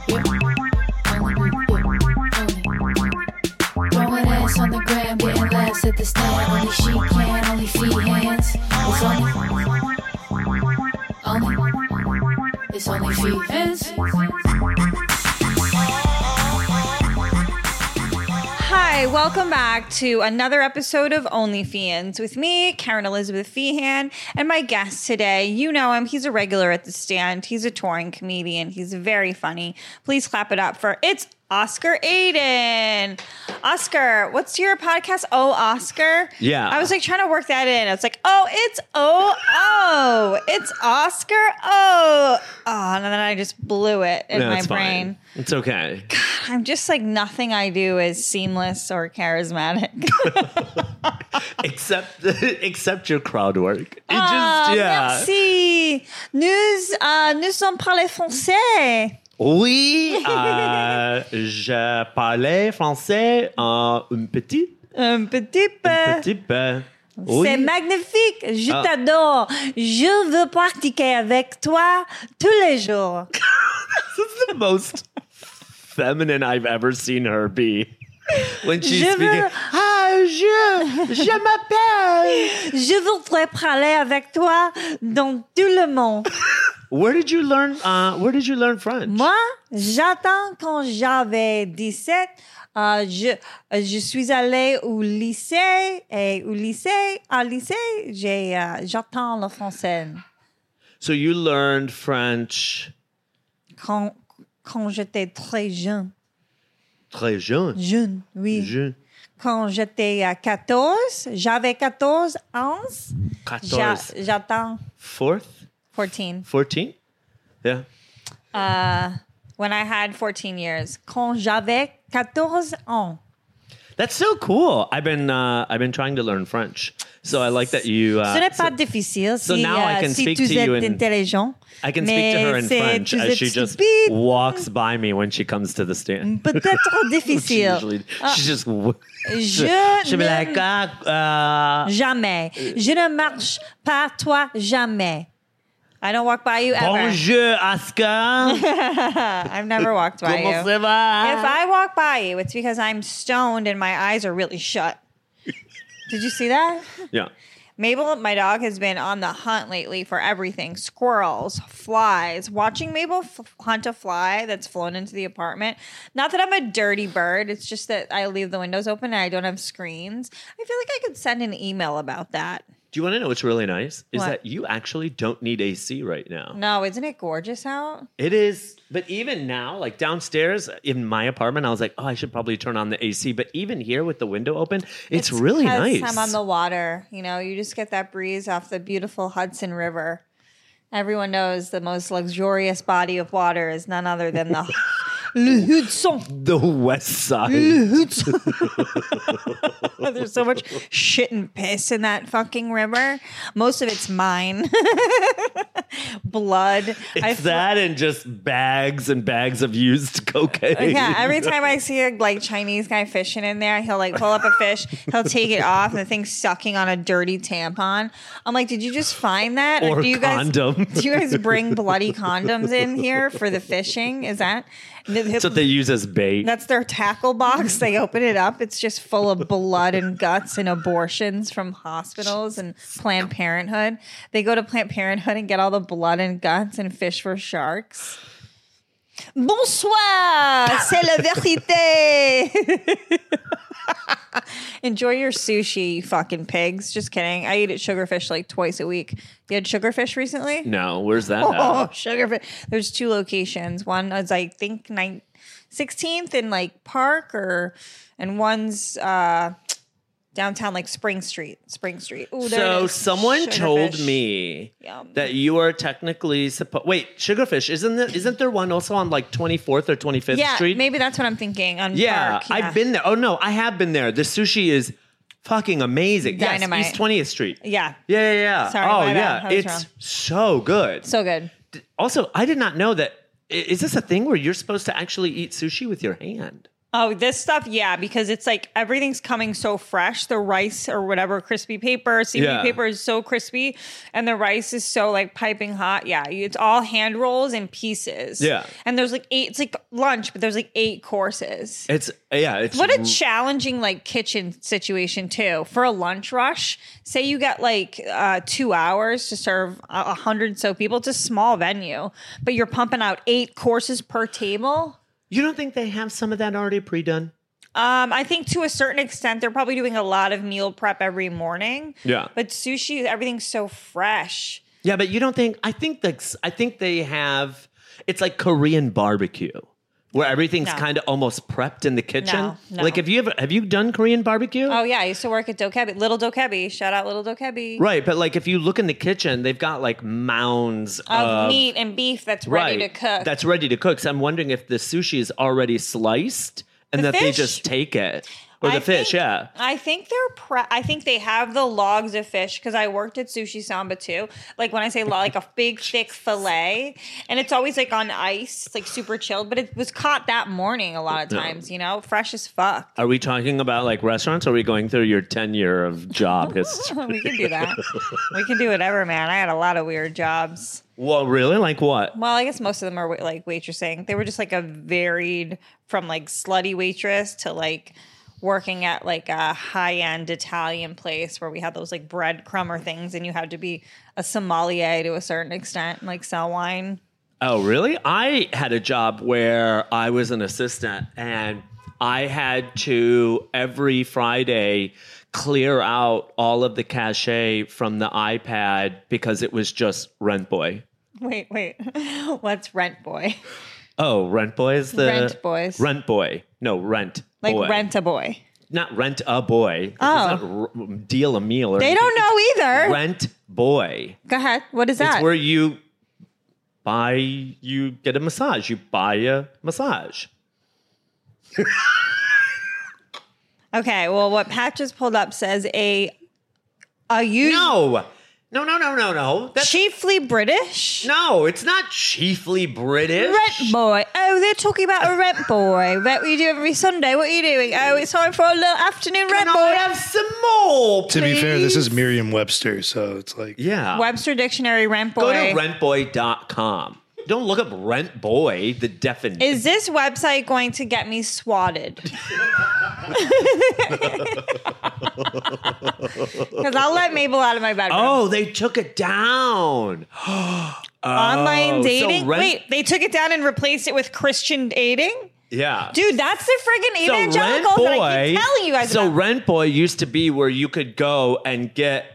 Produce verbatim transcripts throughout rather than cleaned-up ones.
Throwing ass on the gram, getting laughs at the stand. Only she can, only feet hands. It's only, only, it's only feet hands. Hi, welcome back to another episode of OnlyFans with me, Karen Elizabeth Feehan, and my guest today. You know him. He's a regular at the stand. He's a touring comedian. He's very funny. Please clap it up for It's Oscar Aiden. Oscar, what's your podcast? Oh, Oscar? Yeah. I was like trying to work that in. It's like, oh, it's oh, oh, it's Oscar. Oh, oh, and then I just blew it in no, my it's brain. Fine. It's okay. God, I'm just like nothing I do is seamless or charismatic. except except your crowd work. It Ah, just yeah. Merci. Nous, uh, nous sommes parlé français. Oui, euh, je parlais français un, un petit, Un petit peu. un petit peu. Oui. C'est magnifique. Je Ah. t'adore. Je veux pratiquer avec toi tous les jours. This is the most feminine I've ever seen her be. When she's Je speaking, veux- ah, je, je m'appelle. Je voudrais parler avec toi dans tout le monde. Where did you learn? Uh, where did you learn French? Moi, j'attends quand j'avais dix-sept. Euh, je, je suis allée au lycée et au lycée, à lycée, j'ai, euh, j'attends le français. So you learned French Quand, quand j'étais très jeune. très jeune. Jeune, oui. Je, Quand j'étais à quatorze, j'avais quatorze ans. J'a- quatorze. J'attends Fourth? fourteen. fourteen? Yeah. Uh, when I had fourteen years. Quand j'avais quatorze ans. That's so cool. I've been uh, I've been trying to learn French, so I like that you. Uh, Ce n'est pas so- difficile so si, now I euh, can si speak tu to you es in- intelligent. I can speak to her Mais in c'est- French tu as es she just stupide. walks by me when she comes to the stand. Peut-être She difficile. usually, she just. w- Je She'll be ne- like, ah, uh, Jamais. Je ne marche pas toi jamais. I don't walk by you ever. bonjour, Oscar. I've never walked by you. Comment ça va? If I walk by you, it's because I'm stoned and my eyes are really shut. Did you see that? Yeah. Mabel, my dog, has been on the hunt lately for everything. Squirrels, flies. Watching Mabel f- hunt a fly that's flown into the apartment. Not that I'm a dirty bird. It's just that I leave the windows open and I don't have screens. I feel like I could send an email about that. Do you want to know what's really nice? Is What? that you actually don't need A C right now. No, isn't it gorgeous out? It is, but even now, like downstairs in my apartment, I was like, oh, I should probably turn on the A C. But even here with the window open, it's, really 'cause nice. I'm on the water. You know, you just get that breeze off the beautiful Hudson River. Everyone knows the most luxurious body of water is none other than the Le Hudson. the west side. There's so much shit and piss in that fucking river. Most of it's mine. Blood. I It's fl- that and just bags and bags of used cocaine. Yeah, every time I see a like Chinese guy fishing in there, he'll like pull up a fish, he'll take it off, and the thing's sucking on a dirty tampon. I'm like, did you just find that? Or do you condom. guys do you guys bring bloody condoms in here for the fishing? Is that That's what they use as bait. that's their tackle box? They open it up, it's just full of blood and guts and abortions from hospitals and Planned Parenthood. They go to Planned Parenthood and get all the blood and guts and fish for sharks. Bonsoir, c'est la vérité. Enjoy your sushi, you fucking pigs. Just kidding. I eat at Sugarfish like twice a week. You had Sugarfish recently? No, where's that Oh, at? Sugarfish. There's two locations. One is, I think, nine, sixteenth in like Park, or and one's uh, downtown, like Spring Street. Spring Street. Ooh, there it So is. someone told Sugarfish. me Yum. that you are technically supposed. Wait, Sugarfish isn't there? Isn't there one also on like twenty-fourth or twenty-fifth Yeah, Street? maybe that's what I'm thinking. On Yeah, Park. Yeah, I've been there. Oh no, I have been there. The sushi is fucking amazing. Dynamite. Yes, East twentieth Street. Yeah, Yeah, yeah, yeah. Sorry, oh my bad. yeah, I was it's wrong. so good. so good. Also, I did not know that. i- Is this a thing where you're supposed to actually eat sushi with your hand? Oh, this stuff, yeah, because it's like everything's coming so fresh. The rice or whatever, crispy paper, C B Yeah. paper is so crispy, and the rice is so like piping hot. Yeah, it's all hand rolls and pieces. Yeah. And there's like eight, it's like lunch, but there's like eight courses. It's yeah. It's What a challenging like kitchen situation too for a lunch rush. Say you get like uh, two hours to serve a a hundred so people. It's a small venue, but you're pumping out eight courses per table. You don't think they have some of that already pre-done? Um, I think to a certain extent, they're probably doing a lot of meal prep every morning. Yeah. But sushi, everything's so fresh. Yeah, but you don't think? I think that's. I think they have. It's like Korean barbecue, where everything's No. kind of almost prepped in the kitchen. No, no. Like, have you ever have you done Korean barbecue? Oh yeah, I used to work at Dokebi, Little Dokebi. Shout out Little Dokebi. Right, but like if you look in the kitchen, they've got like mounds Of of, meat and beef that's ready to cook. That's ready to cook. So I'm wondering if the sushi is already sliced and The that they fish? just take it, or the I fish. think- Yeah. I think they're pre- I think they have the logs of fish because I worked at Sushi Samba too. Like when I say log, like a big thick fillet, and it's always like on ice, it's like super chilled, but it was caught that morning a lot of Yeah. times, you know, fresh as fuck. Are we talking about like restaurants? Or are we going through your ten year of job history? We can do that. We can do whatever, man. I had a lot of weird jobs. Well, really? Like what? Well, I guess most of them are wa- like waitressing. They were just like a varied from like slutty waitress to like working at like a high-end Italian place where we had those like breadcrumber things and you had to be a sommelier to a certain extent, like sell wine. Oh, really? I had a job where I was an assistant and I had to every Friday clear out all of the cachet from the iPad because it was just Rent Boy. Wait, wait. What's Rent Boy? Oh, Rent Boy is the Rent Boys. Rent Boy. No, Rent Like Boy. Rent a Boy. Not Rent a Boy. This Oh. is not r- deal a meal or They anything. don't know either. Rent Boy. Go ahead. What is that? It's where you buy, you get a massage. You buy a massage. Okay, well, what Pat just pulled up says a a you No, no, no, no, no, no. That's chiefly British no. It's not chiefly British. rent boy. Oh, they're talking about a rent boy. What we do every Sunday. What are you doing? Oh, it's time for a little afternoon rent Can boy. I have some more, To be fair, this is please? Merriam-Webster, so it's like Yeah. Webster Dictionary rent Go boy. to rent boy dot com. Don't look up Rent Boy, the definition. Is this website going to get me swatted? Because I'll let Mabel out of my bedroom. Oh, they took it down. Online Oh, so dating? rent- Wait, they took it down and replaced it with Christian dating? Yeah. Dude, that's the friggin' So evangelicals that I keep telling you guys so about. Rent Boy used to be where you could go and get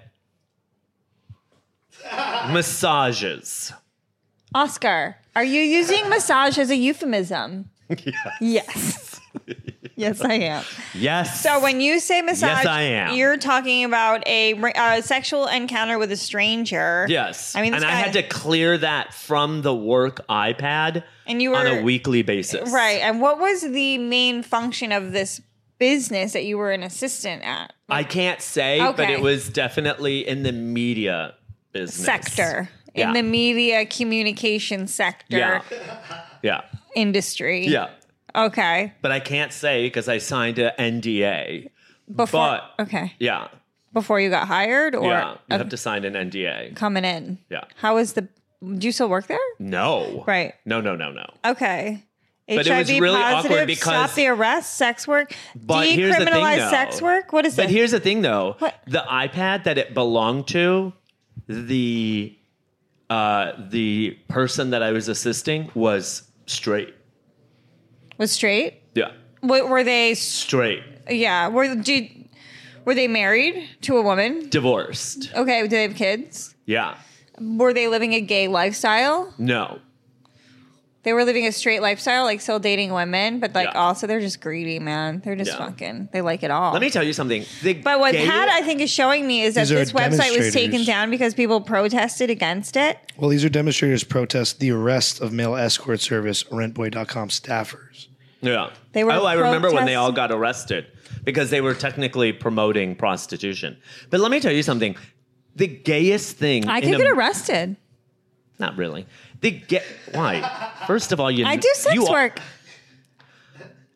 massages. Oscar, are you using massage as a euphemism? Yes. Yes, I am. Yes. So when you say massage, Yes, I am. you're talking about a uh, sexual encounter with a stranger. Yes. I mean, this and I guy- had to clear that from the work iPad And you on were- a weekly basis. Right. And what was the main function of this business that you were an assistant at? I can't say, but Okay. it was definitely in the media business. Sector. Yeah. In the media communication sector Yeah. Yeah. industry. Yeah. Okay. But I can't say because I signed an N D A. Before But- okay. Yeah. Before you got hired or Yeah. You uh, have to sign an N D A. coming in. Yeah. How was the do you still work there? No. Right. No, no, no, no. Okay. But it H I V was really positive, awkward because- stop the arrest, sex work, But here's the thing, decriminalize though. sex work. What is But it? here's the thing, though. What? The iPad that it belonged to, the uh, the person that I was assisting was straight. Was straight? Yeah, What, were they? straight. Yeah. Were did, were they married to a woman? Divorced. Okay. Did they have kids? Yeah. Were they living a gay lifestyle? No. They were living a straight lifestyle, like still dating women, but like Yeah. also they're just greedy, man. They're just Yeah. fucking. They like it all. Let me tell you something. The But what gay- Pat, I think, is showing me is that These are this website was taken demonstrators. down because people protested against it. well, these are demonstrators protest the arrest of male escort service rentboy dot com staffers. Yeah. They were oh, I remember when they protesting- all got arrested because they were technically promoting prostitution. But let me tell you something. The gayest thing. I in could get a- arrested. Not really. The get why? First of all, you I do sex you, work.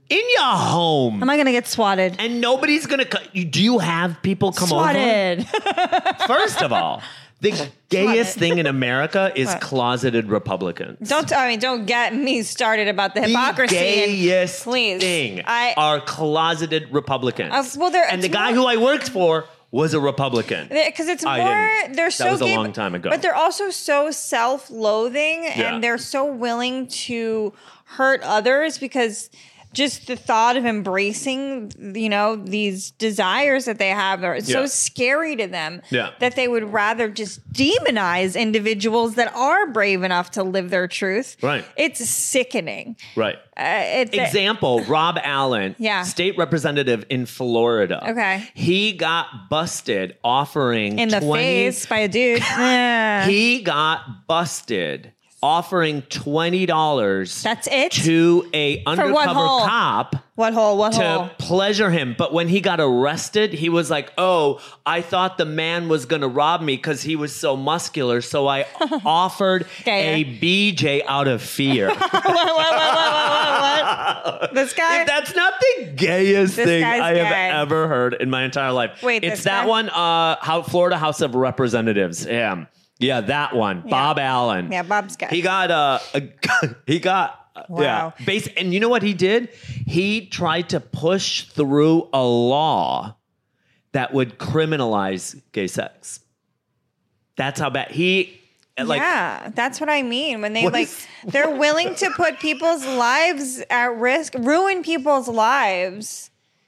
in your home. Am I going to get swatted? And nobody's going to... Do you have people come Swatted. over? First of all, the gayest thing in America is What? closeted Republicans. Don't, I mean, don't get me started about the hypocrisy. The gayest and, please, thing I, are closeted Republicans. Uh, well, they're- and the it's guy more- who I worked for was a Republican. Because it's I more, didn't. they're That so was a gay, long time ago. But they're also so self-loathing Yeah. and they're so willing to hurt others because just the thought of embracing, you know, these desires that they have are so Yeah. scary to them Yeah. that they would rather just demonize individuals that are brave enough to live their truth. Right. It's sickening. Right. Uh, it's Example, Rob Allen, Yeah. state representative in Florida. Okay. He got busted offering in the twenty face by a dude. Yeah. He got busted offering twenty dollars That's it? to a what undercover hole? cop What hole? What to hole? pleasure him. But when he got arrested, he was like, oh, I thought the man was going to rob me because he was so muscular. So I offered Gayer. a B J out of fear. what, what, what, what, what, what? This guy? That's not the gayest This thing guy's I have gay. ever heard in my entire life. Wait, it's this that guy? one, uh, how Florida House of Representatives. Yeah. Yeah, that one. Bob Allen. Yeah, Bob's guy. He got uh, a he got uh, Wow. yeah. Base and you know what he did? He tried to push through a law that would criminalize gay sex. That's how bad he like yeah, that's what I mean. When they What like, is- they're willing to put people's lives at risk, ruin people's lives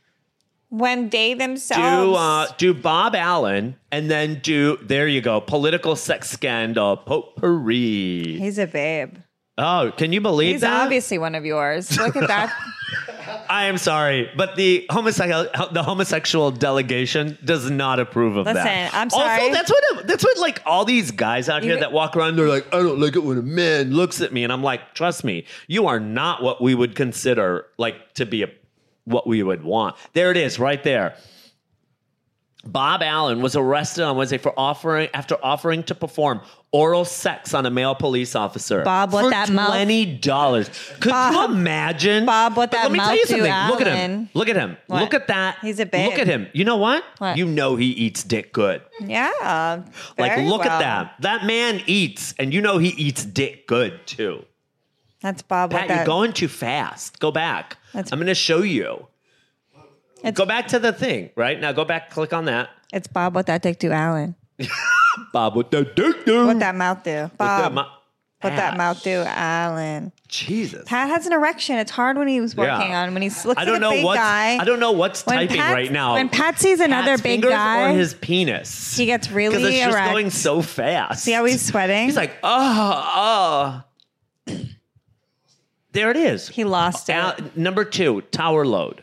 when they themselves. do uh, do Bob Allen and then do there you go political sex scandal potpourri. He's a babe. Oh, can you believe He's that? obviously one of yours. Look at that. I am sorry, but the homosexual the homosexual delegation does not approve of that. Listen, I'm sorry. Also, that's what that's what like all these guys out here You- that walk around. They're like, I don't like it when a man looks at me, and I'm like, trust me, you are not what we would consider like to be a what we would want. There it is, right there. Bob Allen was arrested on Wednesday for offering after offering to perform oral sex on a male police officer. Bob, what for that mouth- twenty dollars. Could Bob- you imagine? Bob, what But that let me tell mouth you do, something. Look at him. Allen. Look at him. What? Look at that. He's a babe. Look at him. You know what? What? You know he eats dick good. Yeah. Like, very look well. at that. That man eats, and you know he eats dick good too. That's Bob. Pat, with that. you're going too fast. Go back. That's- I'm going to show you. It's, Go back to the thing, right? Now go back, click on that. it's Bob. What that dick do, Allen? Bob, what the dick do? What that mouth do, What Bob? that mou- What that Ash. mouth do, Allen? Jesus. Pat has an erection. It's hard when he was working Yeah. on when he looks I don't like a know big what's guy. I don't know what's When typing Pat- right now. when Pat sees another Pat's big fingers guy, or his penis. he gets really because it's just erect. going so fast. See how he's sweating? He's like, oh, oh. There it is. he lost it. Al- number two, Tower Load.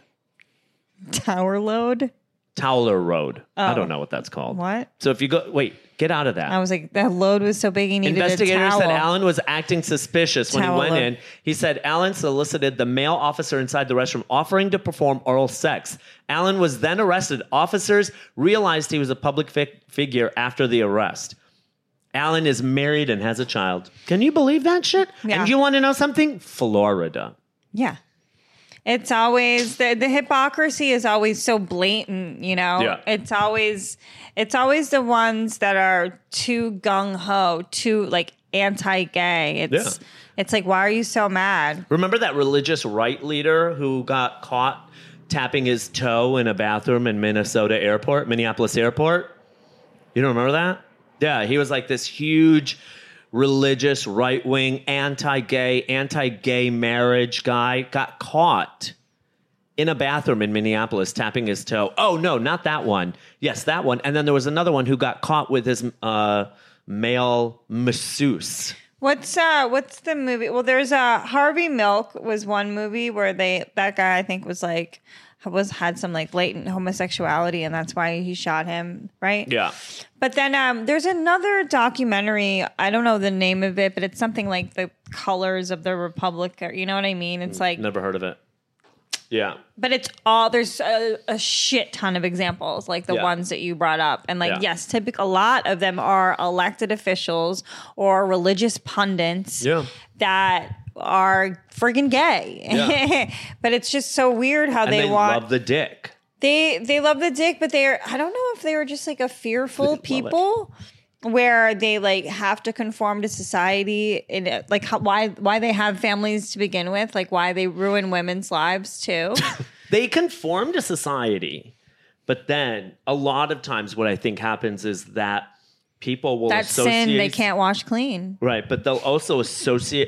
Tower load. Towler Road. I Oh. don't know what that's called. What? So if you go, wait, get out of that. I was like, that load was so big he needed Investigators a towel. said Allen was acting suspicious when Towel he went load. in. He said Allen solicited the male officer inside the restroom, offering to perform oral sex. Allen was then arrested. Officers realized he was a public fi- figure after the arrest. Allen is married and has a child. Can you believe that shit? Yeah. And you want to know something? Florida. Yeah. It's always the the hypocrisy is always so blatant, you know. Yeah. It's always it's always the ones that are too gung ho, too like anti-gay. It's Yeah. it's like, why are you so mad? Remember that religious right leader who got caught tapping his toe in a bathroom in Minnesota airport, Minneapolis airport? You don't remember that? Yeah, he was like this huge religious right-wing anti-gay, anti-gay marriage guy, got caught in a bathroom in Minneapolis tapping his toe. Oh, no, not that one. Yes, that one. And then there was another one who got caught with his uh, male masseuse. What's uh what's the movie? Well, there's a uh, Harvey Milk was one movie where they that guy I think was like was had some like latent homosexuality and that's why he shot him, right? Yeah. But then um, there's another documentary. I don't know the name of it, but it's something like the colors of the Republic. Or, you know what I mean? It's like, Never heard of it. Yeah. but it's all there's a, a shit ton of examples, like the Yeah. ones that you brought up, and like Yeah. yes, typical. A lot of them are elected officials or religious pundits Yeah. that are friggin' gay. Yeah. But it's just so weird how And they, they want love the dick. they they love the dick, but they're I don't know if they were just like a fearful Love it. people where they like have to conform to society and uh, like how, why why they have families to begin with, like why they ruin women's lives too. They conform to society, but then a lot of times what I think happens is that people will That associate sin they can't wash clean. right, but they'll also associate.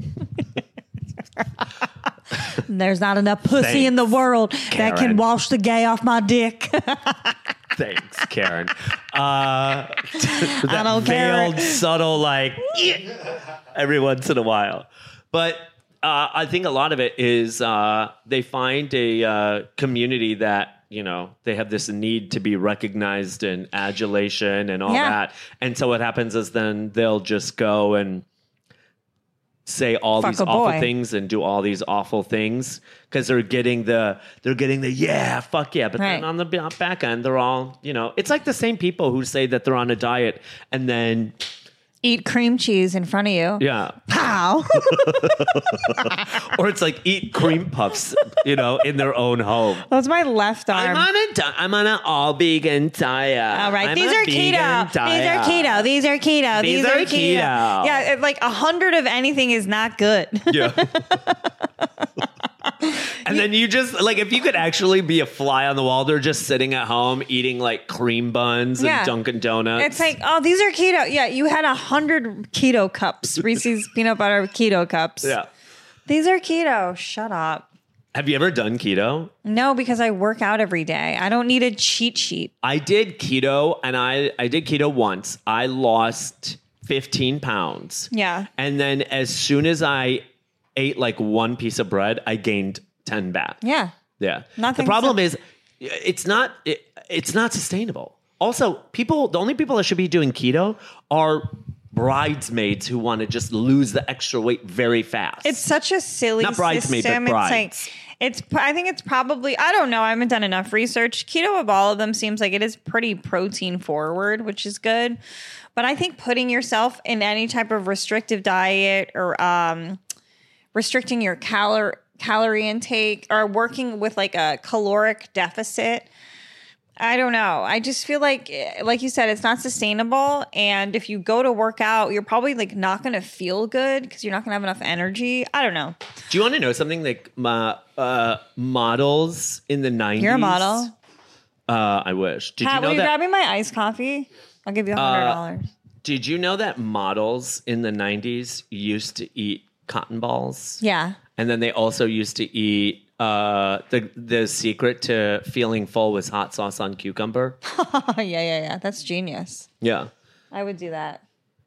There's not enough pussy in the Thanks, world that can Karen. wash the gay off my dick. Thanks, Karen. Uh, that don't care. veiled, subtle, like every once in a while, but. Uh, I think a lot of it is uh, they find a uh, community that, you know, they have this need to be recognized and adulation and all Yeah. that. And so what happens is then they'll just go and say all Fuck these a awful boy. things and do all these awful things because they're getting the, they're getting the, yeah, fuck yeah. But Right. then on the b- back end, they're all, you know, it's like the same people who say that they're on a diet and then, Eat cream cheese in front of you. yeah. Pow. Or it's like eat cream puffs, you know, in their own home. That's my left arm. I'm on a di- I'm on an all vegan diet. All right, I'm these a are vegan keto. diet. These are keto. These are keto. These These, are are keto. keto. Yeah, it- like a hundred of anything is not good. Yeah. And then you just like if you could actually be a fly on the wall, they're just sitting at home eating like cream buns and Yeah. Dunkin' Donuts. It's like, oh, these are keto. Yeah, you had a hundred keto cups, Reese's peanut butter keto cups. yeah. These are keto. Shut up. Have you ever done keto? No, because I work out every day. I don't need a cheat sheet. I did keto, and I I did keto once. I lost fifteen pounds. Yeah. And then as soon as I ate like one piece of bread, I gained ten back. Yeah. Yeah. Nothing the problem so- is it's not it, it's not sustainable. Also, people the only people that should be doing keto are bridesmaids who want to just lose the extra weight very fast. It's such a silly Not bridesmaid, but system. brides. It's like it's. I think it's probably. I don't know. I haven't done enough research. Keto of all of them seems like it is pretty protein forward, which is good. But I think putting yourself in any type of restrictive diet or um, restricting your calorie calorie intake or working with like a caloric deficit. I don't know. I just feel like, like you said, it's not sustainable. And if you go to work out, you're probably like not going to feel good because you're not going to have enough energy. I don't know. Do you want to know something like my uh, models in the nineties? You're a model. Uh, I wish. Did Pat, you know will you that? grab me my iced coffee? I'll give you a hundred dollars. Did you know that models in the nineties used to eat cotton balls? Yeah. And then they also used to eat uh, the the secret to feeling full was hot sauce on cucumber. yeah, yeah, yeah. That's genius. Yeah. I would do that.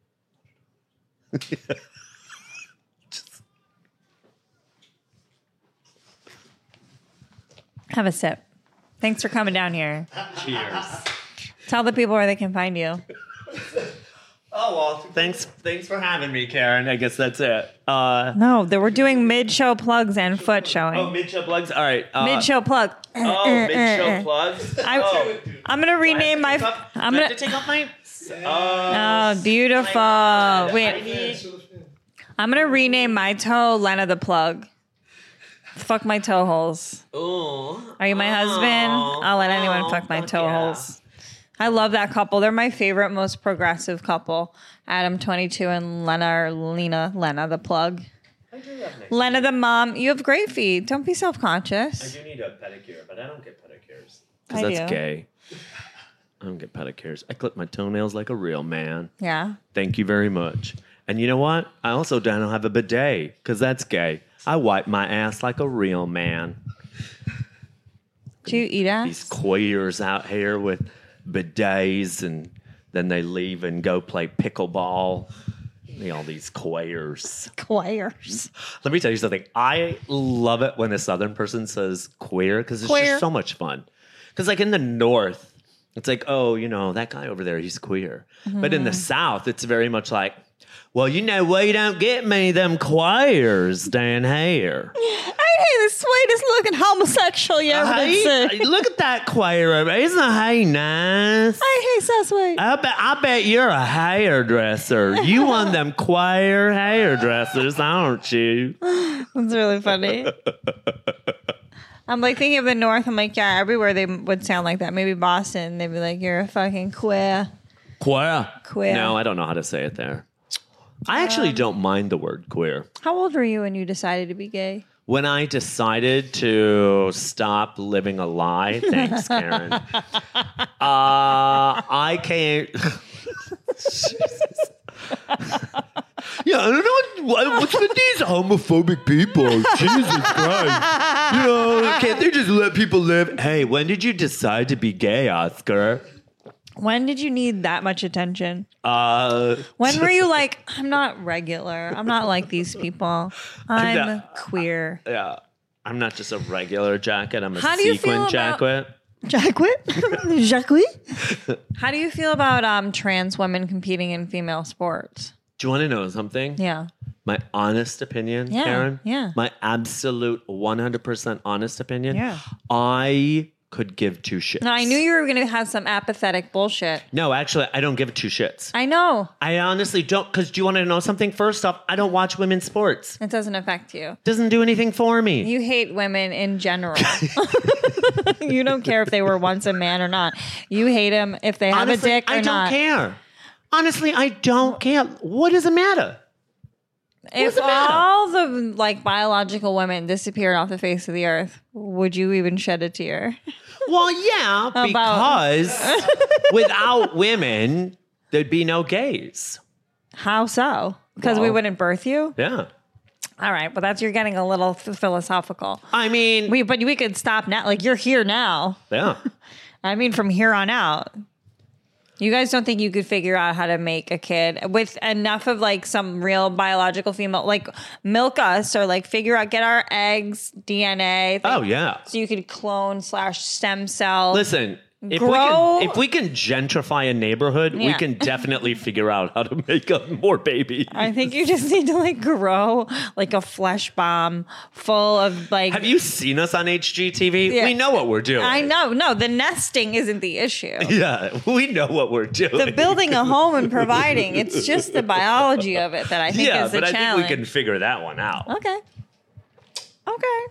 Have a sip. Thanks for coming down here. Cheers. Tell the people where they can find you. Oh well, thanks thanks for having me, Karen. I guess that's it. Uh, No, they were doing mid-show plugs and foot showing. oh, mid-show plugs. All right. Uh, Mid-show plug. Oh, mid-show plugs. I'm, oh. I'm gonna rename my. I'm I have gonna. to take off my. Oh, Oh, beautiful. I Wait, need. I'm gonna rename my toe Lena the Plug. Fuck my toe holes. Ooh. Are you my husband? I'll let anyone Oh, fuck my fuck toe yeah. holes. I love that couple. They're my favorite, most progressive couple. Adam twenty-two and Lena or Lena. Lena the Plug. I do have nice. Lena the mom. You have great feet. Don't be I self-conscious. do need a pedicure, but I don't get pedicures. I Because that's do. gay. I don't get pedicures. I clip my toenails like a real man. Yeah. Thank you very much. And you know what? I also don't have a bidet because that's gay. I wipe my ass like a real man. Do you eat These ass? queers out here with bidets and then they leave and go play pickleball. All these queers. Queers. Let me tell you something. I love it when a Southern person says queer because it's Queer. just so much fun. Because like in the North, it's like, oh, you know, that guy over there, he's queer. But in the South, it's very much like, well, you know, we don't get many of them queers down here. I Hey, the sweetest looking homosexual you ever did Hey, see. look at that choir. Isn't he nice? Hey, he's so sweet. I bet, I bet you're a hairdresser. You one of them choir hairdressers, aren't you? That's really funny. I'm like thinking of the North. I'm like, yeah, everywhere they would sound like that. Maybe Boston, they'd be like, you're a fucking queer. Queer. Queer. No, I don't know how to say it there. I actually Um, don't mind the word queer. How old were you when you decided to be gay? When I decided to stop living a lie, thanks, Karen. uh, I can't. Yeah, I don't know what, what's with these homophobic people. Jesus Christ. You know, can't they just let people live? Hey, when did you decide to be gay, Oscar? When did you need that much attention? Uh, When were you like, I'm not regular. I'm not like these people. I'm No. queer. yeah. I'm not just a regular jacket. I'm a How do you sequin feel about- jacket. Jacquet? Jacquet? How do you feel about um, trans women competing in female sports? Do you want to know something? Yeah. My honest opinion, Yeah, Karen? yeah. My absolute one hundred percent honest opinion. Yeah. I could give two shits. No, I knew you were going to have some apathetic bullshit. No, actually, I don't give two shits. I know. I honestly don't, because do you want to know something? First off, I don't watch women's sports. It doesn't affect you. Doesn't do anything for me. You hate women in general. You don't care if they were once a man or not. You hate them if they have honestly, a dick or I don't not. care. Honestly, I don't care. What does it matter? If the matter? all the like biological women disappeared off the face of the earth, would you even shed a tear? Well, yeah, About- because without women, there'd be no gays. How so? Because we Well- wouldn't birth you? Yeah. All right, but that's you're getting a little f- philosophical. I mean, We, but we could stop now. Like you're here now. yeah. I mean, from here on out. You guys don't think you could figure out how to make a kid with enough of like some real biological female, like milk us or like figure out, get our eggs, D N A. thing, Oh, yeah. So you could clone slash stem cell. Listen, if Grow- we can if we can gentrify a neighborhood, we Yeah. can definitely figure out how to make up more babies. I think you just need to like grow like a flesh bomb full of like. Have you seen us on H G T V? Yeah. We know what we're doing. I know. No, the nesting isn't the issue. Yeah, we know what we're doing. The building a home and providing. It's just the biology of it that I think yeah, is the but I challenge. think we can figure that one out. Okay. Okay.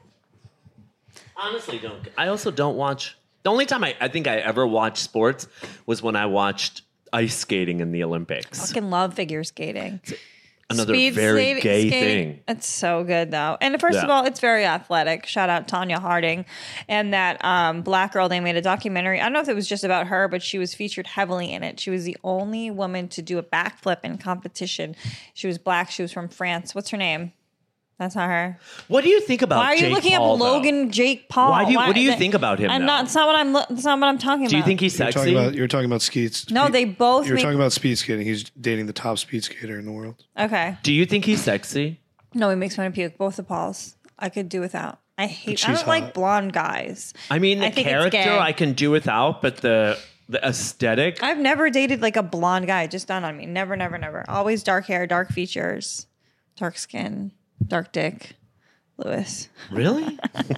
Honestly, don't. I also don't watch. The only time I, I think I ever watched sports was when I watched ice skating in the Olympics. Fucking love figure skating. Another Speed very skate- gay skating. thing. It's so good though. And first of Yeah. all, it's very athletic. Shout out Tanya Harding and that um, black girl. They made a documentary. I don't know if it was just about her, but she was featured heavily in it. She was the only woman to do a backflip in competition. She was black. She was from France. What's her name? That's not her. What do you think about? Why are you Jake looking Paul, up though? Logan Jake Paul? Why do you- what do you that- think about him, I'm though? not. It's not what I'm. lo- It's not what I'm talking about. Do you think he's You're sexy? talking about you're talking about skeets. No, they both You're make- talking about speed skating. He's dating the top speed skater in the world. Okay. do you think he's sexy? No, he makes me want to puke. Both the Pauls. I could do without. I hate. But I she's don't like hot. blonde guys. I mean, the I think it's character gay. I can do without, but the the aesthetic. I've never dated like a blonde guy. Just done on me. Never, never, never. Always dark hair, dark features, dark skin, dark dick. Lewis. Really?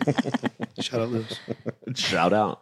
Shout out, Lewis. Shout out.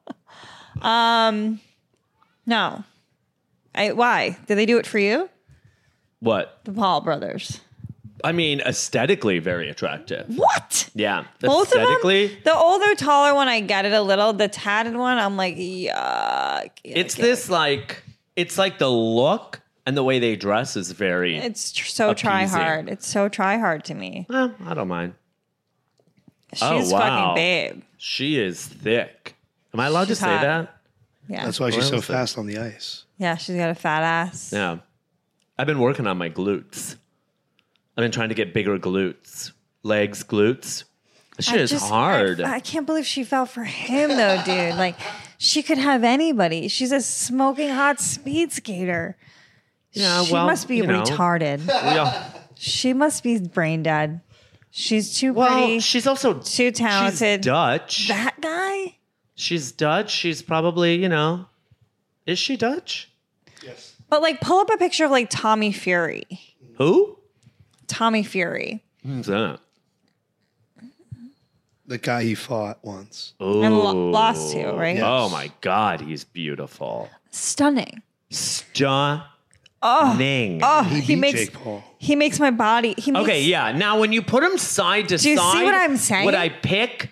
No. I, why? Did they do it for you? What? The Paul brothers. I mean, aesthetically very attractive. What? Yeah, Both of them? aesthetically. The older, taller one, I get it a little. The tatted one, I'm like, yuck. It's yuck, this like it's like the look and the way they dress is very. It's tr- so try appeasing. hard. It's so try hard to me. Well, I don't mind. She's Oh, wow. fucking babe. She is thick. Am I allowed She's to say hot. that? Yeah. That's why she's so else? fast on the ice. Yeah, she's got a fat ass. Yeah. I've been working on my glutes. I've been trying to get bigger glutes, legs, glutes. This shit I is just- hard. I, I can't believe she fell for him though, dude. Like she could have anybody. She's a smoking hot speed skater. Yeah, she well, must be you know. retarded. We all- She must be brain dead. She's too well, pretty. she's also too talented. She's Dutch. That guy? She's Dutch. She's probably, you know, is she Dutch? Yes. But like, pull up a picture of like Tommy Fury. Who? Tommy Fury. Who's that? The guy he fought once. Ooh. And lo- lost to, right? Yeah. Oh my God, he's beautiful. Stunning. Stunning. Oh, He, he, beat makes Jake Paul. he makes my body. He makes, Okay, yeah. Now, when you put them side to Do you see side, what I'm saying? would I pick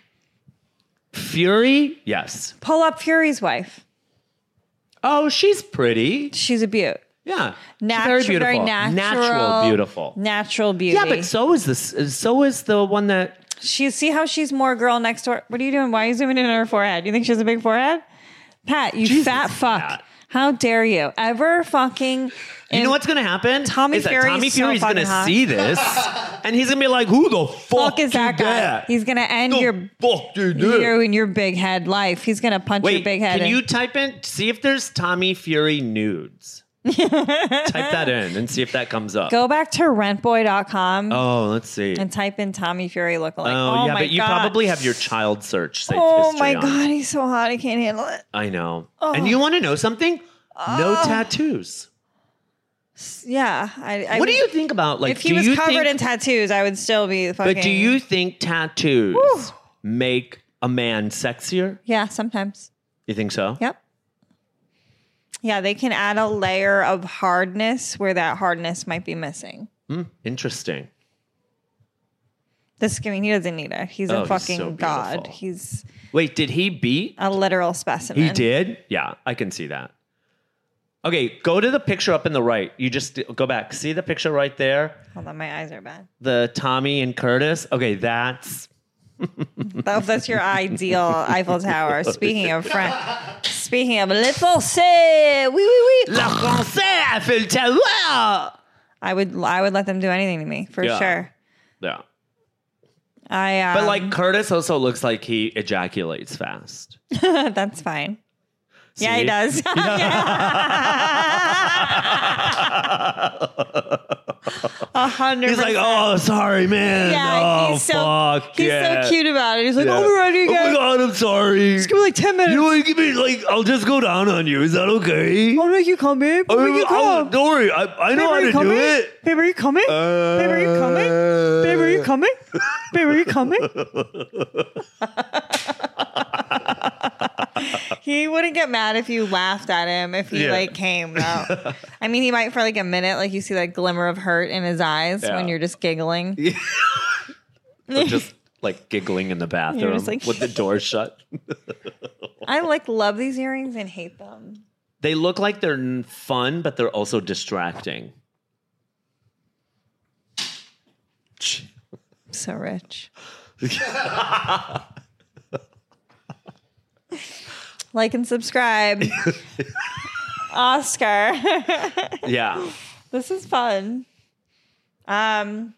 Fury? Yes. Pull up Fury's wife. Oh, she's pretty. She's a beaut. Yeah. Natural, she's very beautiful. natural, Natural, beautiful. Natural beauty. Yeah, but so is this. So is the one that. She see how she's more girl next door. What are you doing? Why are you zooming in on her forehead? You think she has a big forehead? Pat, you Jesus, fat fuck. Pat. How dare you ever fucking? You know what's going to happen? Tommy is that Fury's Tommy so Fury's fucking going to hot. see this, and he's going to be like, "Who the fuck, Fuck is that did guy? that? He's gonna end The your fuck did that?" you and your big head life. He's gonna punch your Wait, big head. can in. you type in? See if there's Tommy Fury nudes. Type that in and see if that comes up. Go back to rent boy dot com Oh, let's see. and type in Tommy Fury lookalike. Oh, Oh, yeah, my but you God. probably have your child search safe Oh history my on. God, he's so hot. I can't handle it. I know. And you want to know something? No tattoos. Yeah. I, I What do you think about like? If he do was you covered think, in tattoos, I would still be fucking. But do you think tattoos make a man sexier? Yeah, sometimes. You think so? Yep. Yeah, they can add a layer of hardness where that hardness might be missing. Hmm, interesting. This, I mean, he doesn't need it. He's Oh, a he's fucking so god. beautiful. He's Wait, did he beat? a literal specimen. He did? Yeah, I can see that. Okay, go to the picture up in the right. You just go back. See the picture right there? Hold on, my eyes are bad. The Tommy and Curtis. Okay, that's That- That's your ideal Eiffel Tower. Speaking of French, speaking of le français, oui, oui, oui. La Française Eiffel Tower. I would, I would let them do anything to me for Yeah. sure. Yeah. I, um, But like Curtis also looks like he ejaculates fast. that's fine. Yeah, he See? does. A hundred. He's like, percent. oh, sorry, man. Yeah, oh, he's so fuck. he's yeah. so cute about it. He's like, Yeah. oh, we're ready Oh my again. god, I'm sorry. Just give me like ten minutes. You know what? Give me like, I'll just go down on you. Is that okay? I'll make you come, babe. I'll make you I'll- come. don't worry. I, I know Babe, how are you to coming? do it. Babe, are you coming? Uh, Babe, are you coming? Babe, are you coming? Babe, are you coming? He wouldn't get mad if you laughed at him if he Yeah. like came though. I mean, he might for like a minute, like you see that glimmer of hurt in his eyes Yeah. when you're just giggling. Or just like giggling in the bathroom just like- with the door shut. I like love these earrings and hate them. They look like they're n- fun, but they're also distracting. So rich. Like and subscribe. Oscar. Yeah. This is fun. Um,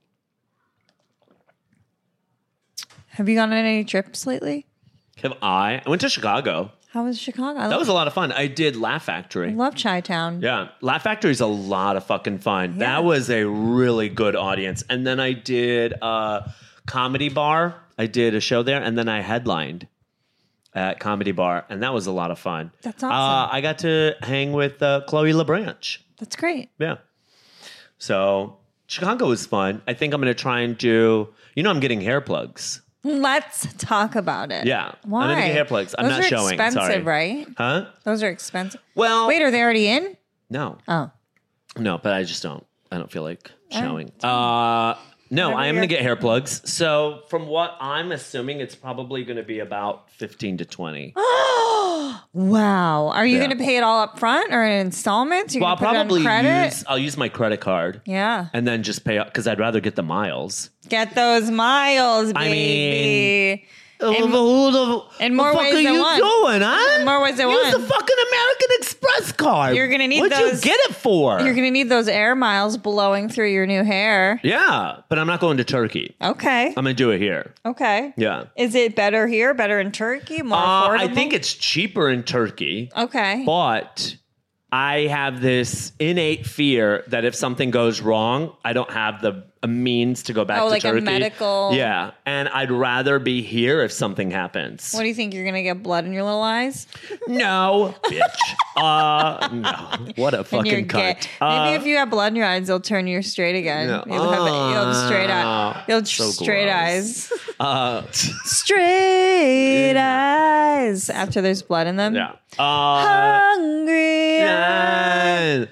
have you gone on any trips lately? Have I? I went to Chicago. How was Chicago? I That was a lot of fun. I did Laugh Factory. love Chi-Town. Yeah, Laugh Factory is a lot of fucking fun. Yeah. That was a really good audience. And then I did a Comedy Bar. I did a show there, and then I headlined at Comedy Bar, and that was a lot of fun. That's awesome. Uh, I got to hang with uh, Chloe LeBranch. That's great. Yeah. So Chicago was fun. I think I'm going to try and do. You know, I'm getting hair plugs. Let's talk about it. Yeah. Why? I'm gonna get hair plugs. I'm Those not are showing. expensive, Sorry. right? Huh? Those are expensive. Well, Wait, are they already in? no, Oh. no, but I just don't. I don't feel like showing. Uh, no, Whatever I am going to you're- get hair plugs. So, from what I'm assuming, it's probably going to be about fifteen to twenty. Wow. Are you Yeah. going to pay it all up front or in installments? You're Well, I'll gonna put it on probably credit? use. I'll use my credit card Yeah. and then just pay because I'd rather get the miles. Get those miles, baby. I mean- In- who the, in more the fuck ways are than you one. doing, huh? In more ways than Use one. the fucking American Express card. You're gonna need What'd those- you get it for? You're going to need those air miles blowing through your new hair. yeah, but I'm not going to Turkey. Okay. I'm gonna do it here. Okay. Yeah. Is it better here? Better in Turkey? More Uh, affordable? I think it's cheaper in Turkey, Okay. but I have this innate fear that if something goes wrong, I don't have the a means to go back Oh, to like a Turkey. medical- Yeah, and I'd rather be here if something happens. What do you think? You're going to get blood in your little eyes? No, bitch. Uh, no. What a And you're fucking gay. cunt. Maybe Uh, if you have blood in your eyes, they'll turn you straight again. Yeah. You'll have, you'll have straight Oh, eyes. You'll have so straight gross. eyes. uh, Straight eyes. After there's blood in them. yeah. Uh, Hungry eyes.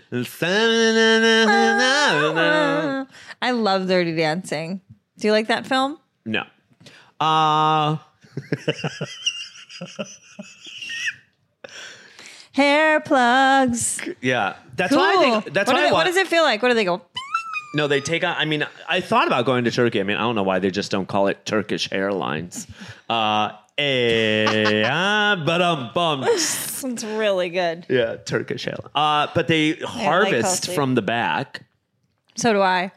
I love Dirty Dancing. Do you like that film? No. Uh, Hair plugs. yeah. That's Cool. why I think. That's what, why do I they, want. what does it feel like? What do they go? No, they take out. I mean, I thought about going to Turkey. I mean, I don't know why they just don't call it Turkish Airlines. Uh, eh, ah, but um, bum. It's really good. Yeah, Turkish Airlines. Uh, but they harvest Coastley. from the back. So do I.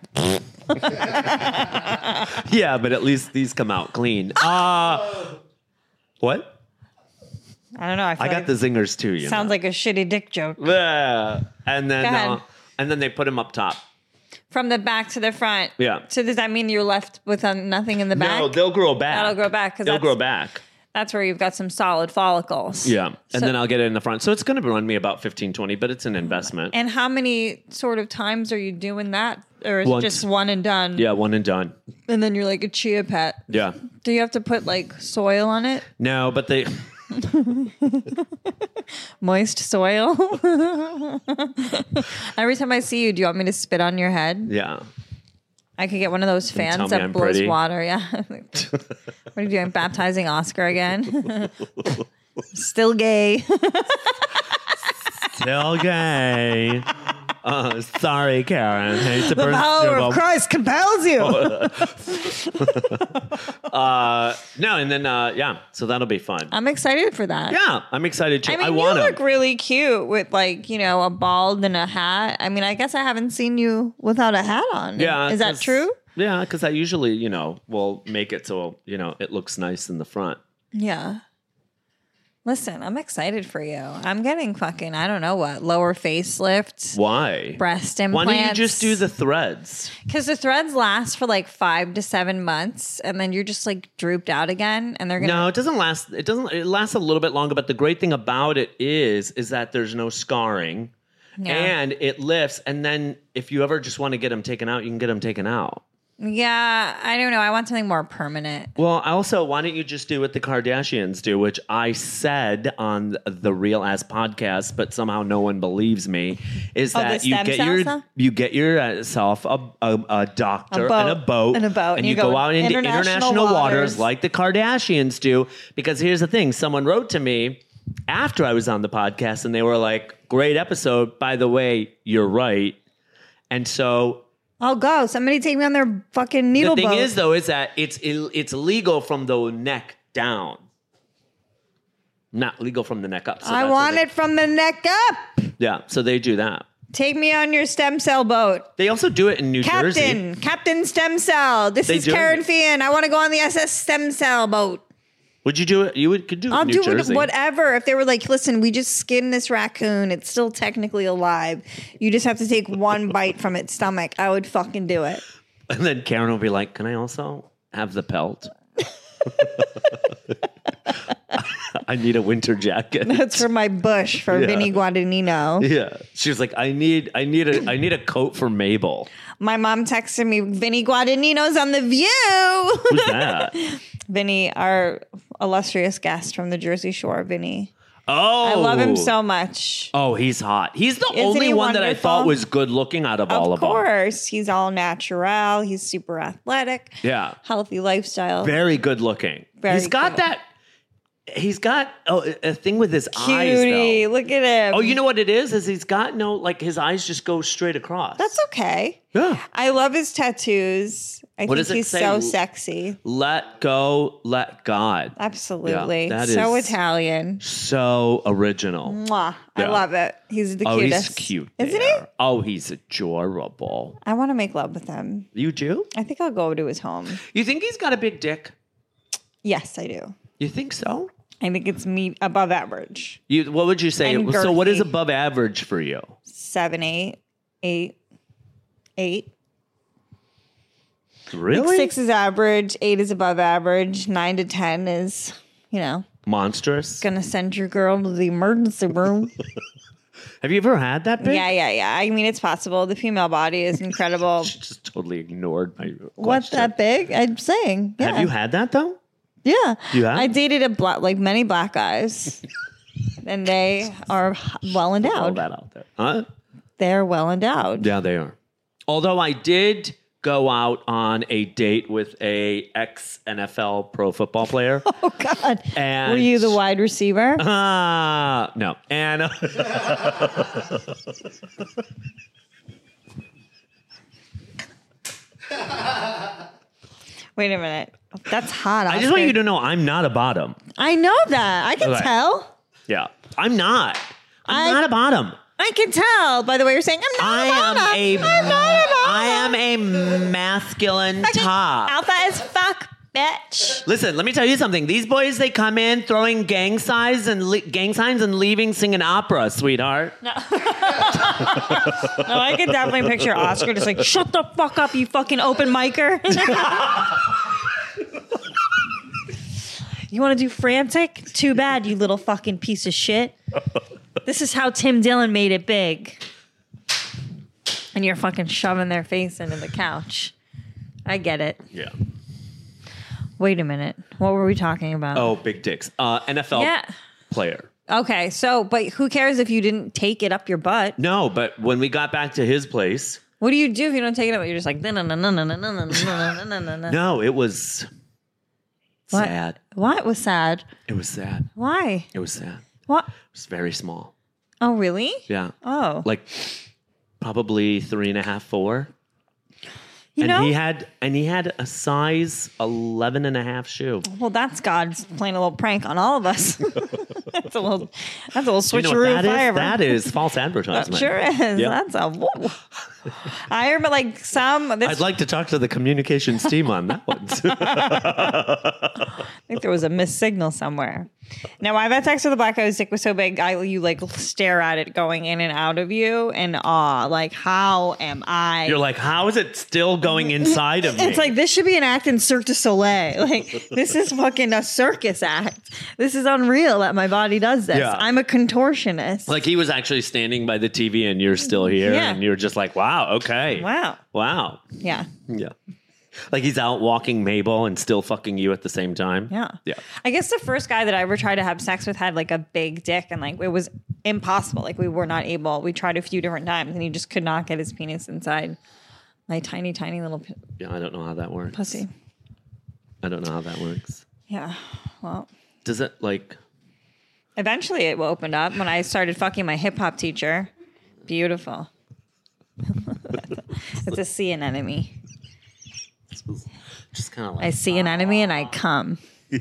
Yeah, but at least these come out clean. Uh, what? I don't know. I, feel I got like the zingers too. You sounds know? like a shitty dick joke. Yeah. And then, Go ahead. uh, and then they put them up top. From the back to the front. Yeah. So does that mean you're left with uh, nothing in the back? No, they'll grow back. That'll grow back, 'cause They'll that's- grow back. That's where you've got some solid follicles. Yeah. And So- then I'll get it in the front. So it's going to run me about fifteen, twenty, but it's an investment. And how many sort of times are you doing that? Or is it Once. just one and done? Yeah, one and done. And then you're like a chia pet. Yeah. Do you have to put like soil on it? No, but they. Moist soil? Every time I see you, do you want me to spit on your head? Yeah. I could get one of those tell fans me that I'm blows pretty. water. Yeah. What are you doing? Baptizing Oscar again? Still gay. Still gay. Uh, sorry, Karen. Hate to The burst power your of bubble. Christ compels you. Uh, no, and then uh, yeah, so that'll be fun. I'm excited for that. Yeah, I'm excited too. I mean, I you want look to. really cute with like, you know, a bald and a hat. I mean, I guess I haven't seen you without a hat on. Yeah, Is that 'cause- true? Yeah, because I usually, you know, will make it so you know it looks nice in the front. Yeah. Listen, I'm excited for you. I'm getting fucking, I don't know what, lower facelifts, Why? breast Why implants. don't you just do the threads? Because the threads last for like five to seven months, and then you're just like drooped out again, and they're gonna. No, it doesn't last. It doesn't. It lasts a little bit longer. But the great thing about it is, is that there's no scarring, Yeah. and it lifts. And then if you ever just want to get them taken out, you can get them taken out. Yeah, I don't know. I want something more permanent. Well, also, why don't you just do what the Kardashians do, which I said on the Real Ass podcast, but somehow no one believes me, is Oh, that the you stem get cell your stuff? you get yourself a, a, a doctor A boat. and a boat And a boat. and you, go, out into international international, waters. waters. like the Kardashians do. Because here's the thing: someone wrote to me after I was on the podcast, and they were like, "Great episode, by the way, you're right." And so I'll go. Somebody take me on their fucking needle the thing boat. is, though, is that it's Ill- it's legal from the neck down, not legal from the neck up. So I that's want what it from the neck up. they- Yeah, so they do that. Take me on your stem cell boat. They also do it in New Jersey. Captain, Captain Stem Cell. This They is do it. Karen Fian. I want to go on the S S Stem Cell boat. Would you do it? You would could do it I'll in New do Jersey. it, whatever. If they were like, listen, we just skinned this raccoon. It's still technically alive. You just have to take one bite from its stomach. I would fucking do it. And then Karen will be like, "Can I also have the pelt? I need a winter jacket." That's for my bush for Yeah. Vinny Guadagnino. Yeah, she was like, "I need, I need a, I need a coat for Mabel." My mom texted me, Vinny Guadagnino's on The View. Who's that? Vinny, our illustrious guest from the Jersey Shore, Vinny. Oh, I love him so much. Oh, he's hot. He's the Isn't only he one that I wonderful? thought was good looking out of, all Of of them. course. He's all natural. He's super athletic. Yeah. Healthy lifestyle. Very good looking. Very he's got cute. that. He's got oh, a thing with his eyes. Cutie. Though. Look at him. Oh, you know what it is? Is he's got no like his eyes just go straight across. That's okay. yeah. I love his tattoos. I What think does it he's say? so sexy. Let go, let God. Absolutely. Yeah, that so is- Italian. So original. Mwah. I Yeah. love it. He's the Oh, cutest. he's cute. Isn't there. he? Oh, he's adorable. I want to make love with him. You do? I think I'll go to his home. You think he's got a big dick? Yes, I do. You think so? I think it's me above average. You, what would you say? And So, what is girthy. above average for you? Seven, eight, eight, eight. Really? Like six is average, eight is above average, nine to ten is, you know, Monstrous. gonna send your girl to the emergency room. Have you ever had that big? Yeah, yeah, yeah. I mean, it's possible. The female body is incredible. She just totally ignored my question. What's that big? I'm saying. Yeah. Have you had that though? Yeah. You have? I dated a black, like many black guys, and they are well Throw endowed. that out there. Huh? They're well endowed. Yeah, they are. Although I did go out on a date with a ex N F L pro football player. Oh God! And Were you the wide receiver? Ah, no. And uh, Wait a minute. That's hot. I just want you to know I'm not a bottom. I know that. I can Okay. tell. Yeah, I'm not. I'm I- not a bottom. I can tell by the way you're saying I'm not I a am bottom. a I'm not a bottom. I am a masculine top. Alpha as fuck, bitch. Listen, let me tell you something. These boys, they come in throwing gang signs and le- gang signs and leaving singing opera, sweetheart. No, I can definitely picture Oscar just like, shut the fuck up, you fucking open micer. You want to do frantic? Too bad, you little fucking piece of shit. This is how Tim Dillon made it big. And you're fucking shoving their face into the couch. I get it. Yeah. Wait a minute. What were we talking about? Oh, big dicks. Uh, N F L Yeah. player. Okay, so, but who cares if you didn't take it up your butt? No, but when we got back to his place, What do you do if you don't take it up? You're just like, no, no, no, no, no, no, no, no, no, no, no, no. no, it was What? sad. What was sad? It was sad. Why? It was sad. What? It was very small. Oh, really? Yeah. Oh. Like probably three and a half, four. You and know? he had and he had a size eleven and a half shoe. Well, that's God's playing a little prank on all of us. That's a little, that's a little You know switcheroo what that is? firework. That is false That advertisement. sure is. Yep. That's a. Whoa. I remember like some. This, I'd like to talk to the communications team on that one. I think there was a missed signal somewhere. Now, I've had sex with a black guy whose dick was so big, I you like stare at it going in and out of you in awe. Like, how am I? You're like, how is it still going inside of me? It's like this should be an act in Cirque du Soleil. Like this is fucking a circus act. This is unreal that my body does this. Yeah. I'm a contortionist. Like he was actually standing by the T V and you're still here Yeah. and you're just like, wow, okay. Wow. Wow. Yeah. Yeah. Like he's out walking Mabel and still fucking you at the same time. Yeah. Yeah. I guess the first guy that I ever tried to have sex with had like a big dick and like it was impossible. Like we were not able. We tried a few different times and he just could not get his penis inside my tiny, tiny little p- Yeah, I don't know how that works. pussy. I don't know how that works. Yeah. Well, Does it like eventually it opened up when I started fucking my hip hop teacher. Beautiful. It's a sea anemone. just kind of like I see an enemy and I come.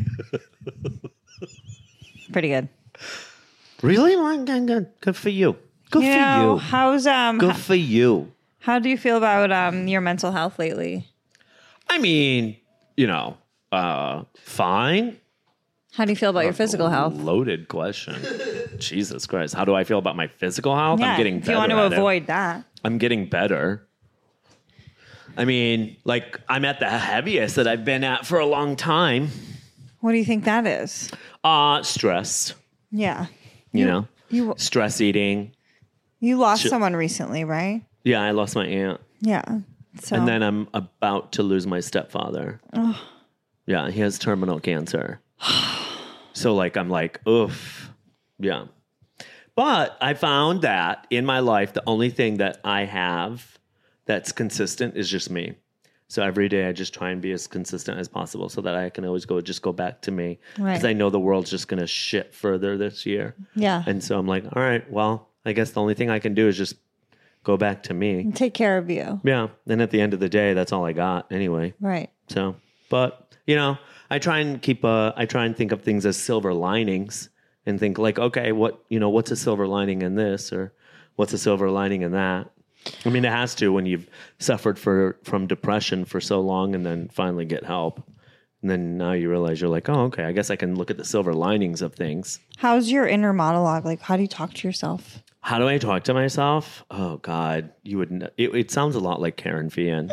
Pretty good. really? Well, good, good, good for you. Good You for know, you. how's um Good h- for you. how do you feel about um your mental health lately? I mean, you know, uh, fine. How do you feel about your physical health? Loaded question. Jesus Christ. How do I feel about my physical health? Yeah, I'm getting if better. you want to at it. avoid that. I'm getting better. I mean, like, I'm at the heaviest that I've been at for a long time. What do you think that is? Uh, stress, Yeah. you, know, You stress eating. you lost Sh- someone recently, right? Yeah, I lost my aunt. Yeah. So And then I'm about to lose my stepfather. Yeah, he has terminal cancer. So, like, I'm like, oof. Yeah. But I found that in my life, the only thing that I have that's consistent is just me. So every day I just try and be as consistent as possible so that I can always go, just go back to me. Because Right. I know the world's just going to shit further this year. yeah. And so I'm like, all right, well, I guess the only thing I can do is just go back to me. Take care of you. Yeah. And at the end of the day, that's all I got anyway. Right. So, but you know, I try and keep uh I try and think of things as silver linings and think like, okay, what, you know, what's a silver lining in this or what's a silver lining in that? I mean, it has to when you've suffered for from depression for so long and then finally get help. And then now you realize you're like, oh, okay, I guess I can look at the silver linings of things. How's your inner monologue? Like, how do you talk to yourself? How do I talk to myself? Oh God, you would. N- it, it sounds a lot like Karen Fian.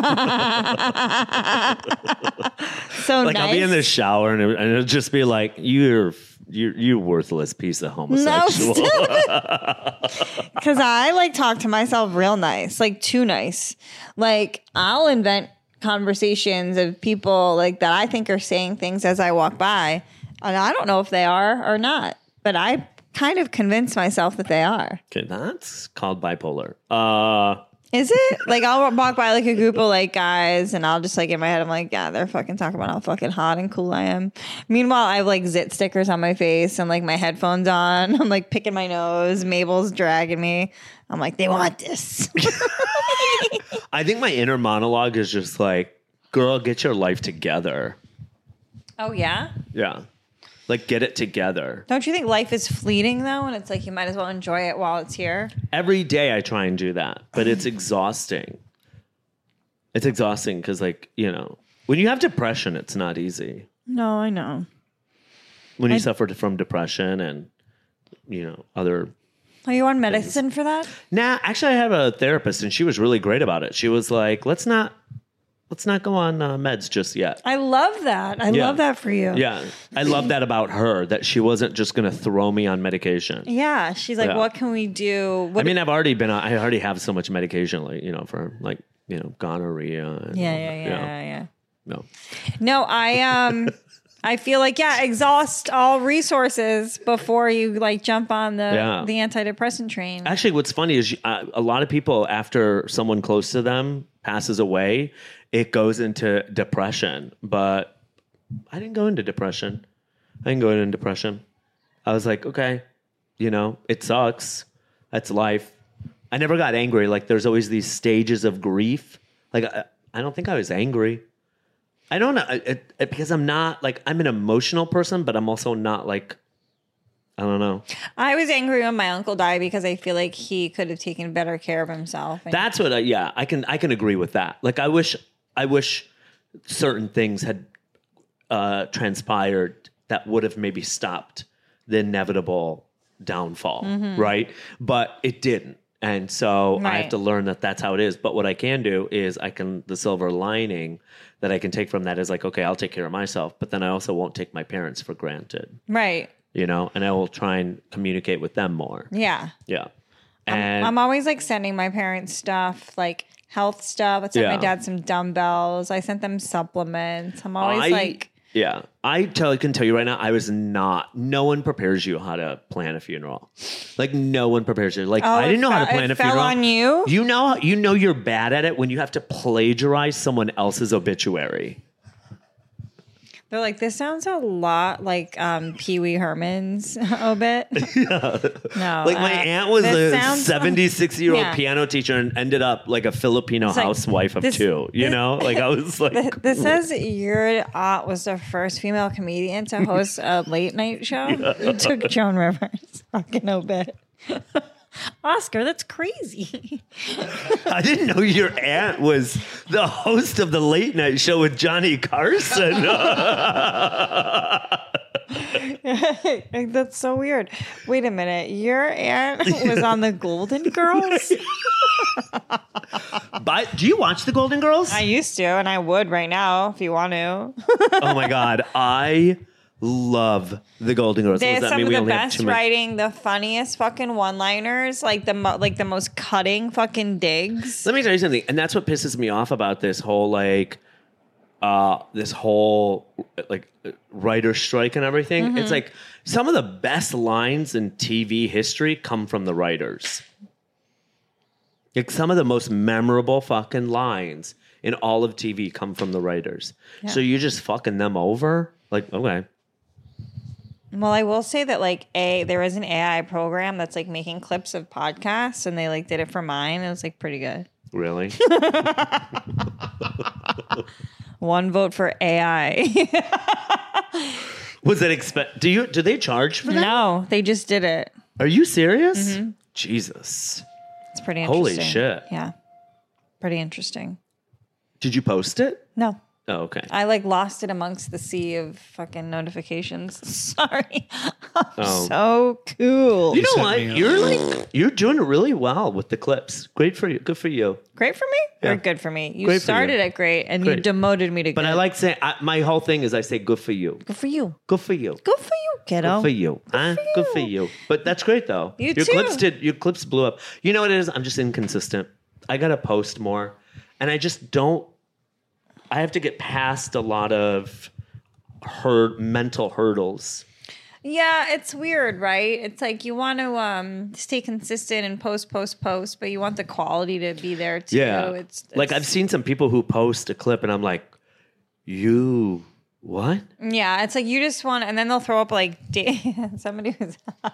So Like nice. I'll be in the shower and, it, and it'll just be like, you're you you worthless piece of homosexual. Because I like talk to myself real nice, like too nice. Like I'll invent conversations of people like that I think are saying things as I walk by, and I don't know if they are or not, but I kind of convince myself that they are. Okay, that's called bipolar. Uh, Is it? Like I'll walk by like a group of like guys and I'll just like in my head I'm like, yeah, they're fucking talking about how fucking hot and cool I am. Meanwhile, I have like zit stickers on my face and like my headphones on. I'm like picking my nose. Mabel's dragging me. I'm like, they want this. I think my inner monologue is just like, girl, get your life together. Oh yeah? Yeah. Like, get it together. Don't you think life is fleeting though? And it's like you might as well enjoy it while it's here. Every day I try and do that, but it's exhausting. It's exhausting because, like, you know, when you have depression, it's not easy. No, I know. When you I- suffer from depression and, you know, other. Are you on medicine for that? Nah, actually, I have a therapist and she was really great about it. She was like, let's not. Let's not go on uh, meds just yet. I love that. I Yeah. love that for you. Yeah. I love that about her, that she wasn't just going to throw me on medication. Yeah. She's like, Yeah. what can we do? What I mean, I've already been, on, I already have so much medication, like, you know, for like, you know, gonorrhea. And, yeah, yeah, yeah, you know, yeah, yeah. No. No, I um I feel like yeah, exhaust all resources before you like jump on the Yeah. the antidepressant train. Actually, what's funny is uh, a lot of people, after someone close to them passes away, it goes into depression. But I didn't go into depression. I didn't go into depression. I was like, okay, you know, it sucks. That's life. I never got angry. Like, there's always these stages of grief. Like, I, I don't think I was angry. I don't know. It, it, because I'm not, like, I'm an emotional person, but I'm also not, like, I don't know. I was angry when my uncle died because I feel like he could have taken better care of himself. And That's what I, yeah, I can, I can agree with that. Like, I wish, I wish certain things had uh, transpired that would have maybe stopped the inevitable downfall, right? But it didn't. And so I Right. have to learn that that's how it is. But what I can do is I can, the silver lining that I can take from that is like, okay, I'll take care of myself, but then I also won't take my parents for granted, right. you know, and I will try and communicate with them more. Yeah. Yeah. And I'm always like sending my parents stuff, like health stuff. I sent Yeah. my dad some dumbbells. I sent them supplements. I'm always I, like, yeah, I tell, can tell you right now, I was not, no one prepares you how to plan a funeral. Like, no one prepares you. Like, Oh, I didn't it know how to fe- plan it a fell funeral. on you? You know, you know you're bad at it when you have to plagiarize someone else's obituary. they're like, this sounds a lot like um, Pee Wee Herman's obit. No, Like, my uh, aunt was this a sounds- seventy-six-year-old Yeah. piano teacher and ended up like a Filipino like, housewife of this- two. You this- know? Like, I was like... This says your aunt was the first female comedian to host a late night show. You took Joan Rivers' fucking obit. Oscar, that's crazy. I didn't know your aunt was the host of the late night show with Johnny Carson. That's so weird. Wait a minute. Your aunt was on the Golden Girls? But do you watch the Golden Girls? I used to, and I would right now if you want to. Oh my God. I love the Golden Girls. They Does have that some mean of we the only have best two minutes? writing, the funniest fucking one-liners, like the mo- like the most cutting fucking digs. Let me tell you something. And that's what pisses me off about this whole like uh this whole like writer strike and everything. Mm-hmm. It's like some of the best lines in T V history come from the writers. Like some of the most memorable fucking lines in all of T V come from the writers. Yeah. So you're just fucking them over? Like, okay. Well, I will say that like a there is an A I program that's like making clips of podcasts, and they like did it for mine. It was like pretty good. Really? One vote for A I. Was it expect? Do you? Do they charge for that? No, they just did it. Are you serious? Mm-hmm. Jesus. It's pretty Holy interesting. shit. Yeah, pretty interesting. Did you post it? No, Oh, okay. I like lost it amongst the sea of fucking notifications. Sorry. Oh. So cool. You know set what? me up. You're like you're doing really well with the clips. Great for you. Good for you. Great for me? Yeah. Or good for me? You Great for started you. at great and you Great. demoted me to But good. I like saying I, my whole thing is I say good for you. Good for you. Good for you. Good for you, kiddo. Good for you. Huh? for Good for you. you. But that's great though. You your too. clips did your clips blew up. You know what it is? I'm just inconsistent. I gotta post more. And I just don't I have to get past a lot of hurt mental hurdles. Yeah, it's weird, right? It's like you want to um, stay consistent and post, post, post, but you want the quality to be there too. Yeah. It's, it's like I've seen some people who post a clip and I'm like, you what? Yeah, it's like you just want, and then they'll throw up like da- somebody was,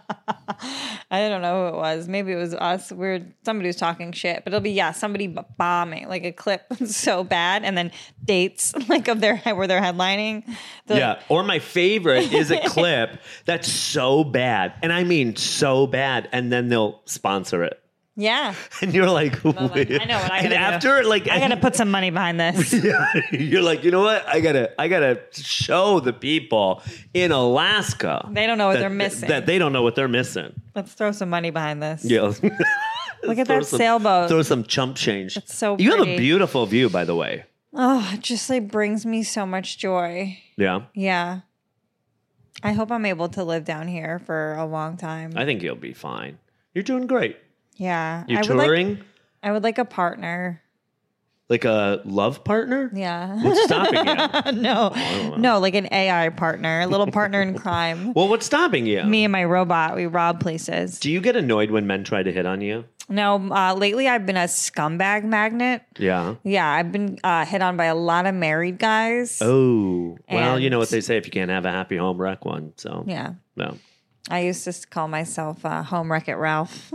I don't know who it was. Maybe it was us. We're somebody was talking shit, but it'll be yeah, somebody b- bombing like a clip so bad, and then dates like of their where they're headlining. They're Yeah. Or my favorite is a clip that's so bad, and I mean so bad, and then they'll sponsor it. yeah. And you're like, I know what I and gotta do. after like I gotta put some money behind this. Yeah, you're like, you know what? I gotta, I gotta show the people in Alaska. They don't know what that- they're missing. That they don't know what they're missing. Let's throw some money behind this. Yeah. Look at Throw that some- sailboat. Throw some chump change. It's so You have a pretty. beautiful view, by the way. Oh, it just like brings me so much joy. Yeah. Yeah. I hope I'm able to live down here for a long time. I think you'll be fine. You're doing great. yeah. You're I would like touring I would like a partner. like a love partner. Yeah. What's stopping you? no. No, like an A I partner, a little partner in crime. Well, what's stopping you? Me and my robot, we rob places. Do you get annoyed when men try to hit on you? No, uh, lately I've been a scumbag magnet. Yeah. Yeah, I've been uh, hit on by a lot of married guys. Oh, well, you know And- what they say: if you can't have a happy home, wreck one. So Yeah. no. I used to call myself uh, Home Wreck It Ralph.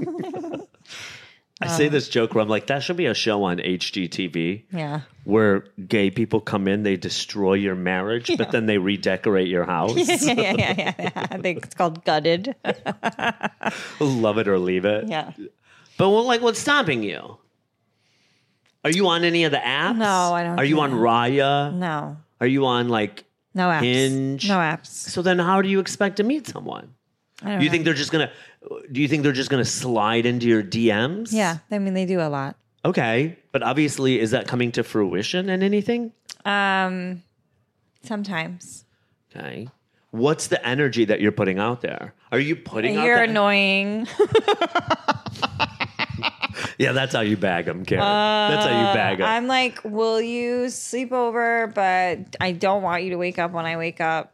I say this joke where I'm like, that should be a show on H G T V yeah. where gay people come in, they destroy your marriage, but then they redecorate your house. yeah, yeah, yeah, yeah. I think it's called Gutted. Love it or leave it. yeah. But well, like, what's stopping you? Are you on any of the apps? No, I don't Are you do on that. Raya? No. Are you on like No apps. Hinge? No apps. So then how do you expect to meet someone? I don't You know. think they're just gonna? Do you think they're just gonna slide into your D Ms? Yeah. I mean, they do a lot. Okay, but obviously, is that coming to fruition in anything? Um, sometimes. Okay. What's the energy that you're putting out there? Are you putting out You're that- annoying. Yeah, that's how you bag them, Karen. that's how you bag them. I'm like, will you sleep over? But I don't want you to wake up when I wake up.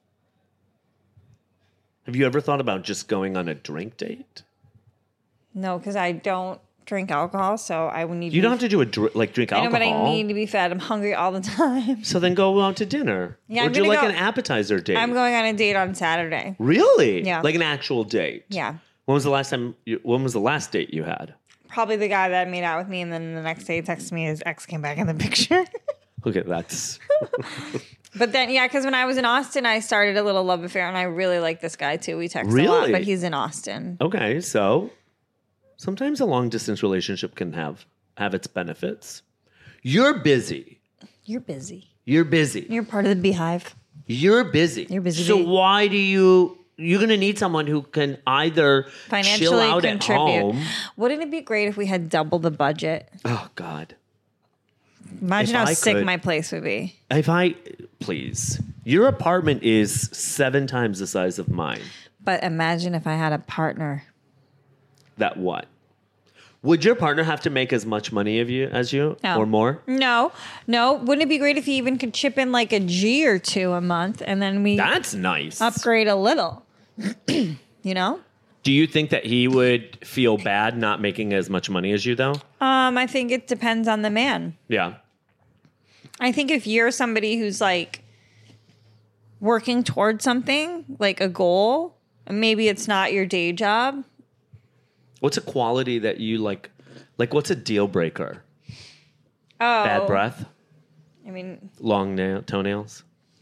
Have you ever thought about just going on a drink date? No, because I don't drink alcohol, so I would need. You to don't be, have to do a dr- like drink I know, alcohol. but I need to be fed. I'm hungry all the time. So then go out to dinner. Yeah, or I'm do gonna like go- an appetizer date. I'm going on a date on Saturday. Really? Yeah. Like an actual date. Yeah. When was the last time? You, when was the last date you had? Probably the guy that made out with me, and then the next day he texted me his ex came back in the picture. Okay, that's But then, yeah, because when I was in Austin, I started a little love affair, and I really like this guy too. We text a lot, Really? but he's in Austin. okay. So sometimes a long distance relationship can have have its benefits. You're busy. You're busy. You're busy. You're part of the beehive. You're busy. You're busy So bee. why do you? You're gonna need someone who can either chill Financially out contribute. at home. Wouldn't it be great if we had double the budget? Oh God. Imagine If how I sick could- my place would be. If I please, your apartment is seven times the size of mine. But imagine if I had a partner. That what? Would your partner have to make as much money of you as you No. or more? No, no. Wouldn't it be great if he even could chip in like a G or two a month, and then we That's nice. upgrade a little? You know. Do you think that he would feel bad not making as much money as you though? Um, I think it depends on the man. Yeah. I think if you're somebody who's like working towards something, like a goal, and maybe it's not your day job. What's a quality that you like? Like, what's a deal breaker? Oh, Bad breath, I mean, long nail toenails.